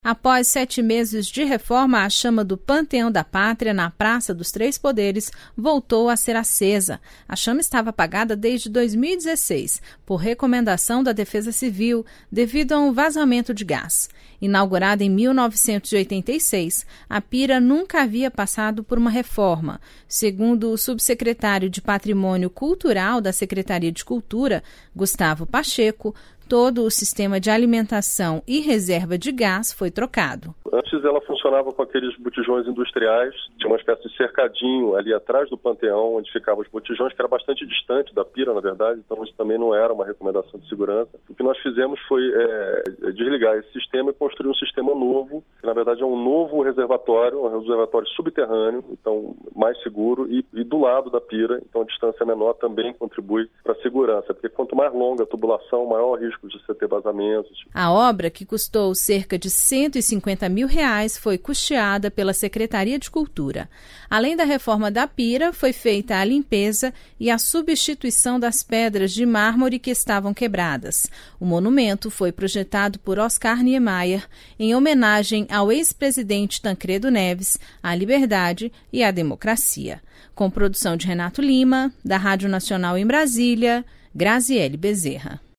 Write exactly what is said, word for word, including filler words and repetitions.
Após sete meses de reforma, a chama do Panteão da Pátria, na Praça dos Três Poderes, voltou a ser acesa. A chama estava apagada desde dois mil e dezesseis, por recomendação da Defesa Civil, devido a um vazamento de gás. Inaugurada em mil novecentos e oitenta e seis, a pira nunca havia passado por uma reforma. Segundo o subsecretário de Patrimônio Cultural da Secretaria de Cultura, Gustavo Pacheco, todo o sistema de alimentação e reserva de gás foi trocado. Antes ela funcionava com aqueles botijões industriais, tinha uma espécie de cercadinho ali atrás do Panteão, onde ficavam os botijões, que era bastante distante da pira, na verdade, então isso também não era uma recomendação de segurança. O que nós fizemos foi é, desligar esse sistema e construir um sistema novo, que na verdade é um novo reservatório, um reservatório subterrâneo, então mais seguro, e, e do lado da pira, então a distância menor também contribui para a segurança, porque quanto mais longa a tubulação, maior o risco de você ter vazamentos. A obra, que custou cerca de cento e cinquenta mil reais, foi custeada pela Secretaria de Cultura. Além da reforma da pira, foi feita a limpeza e a substituição das pedras de mármore que estavam quebradas. O monumento foi projetado por Oscar Niemeyer em homenagem ao ex-presidente Tancredo Neves, à liberdade e à democracia. Com produção de Renato Lima, da Rádio Nacional em Brasília, Graziele Bezerra.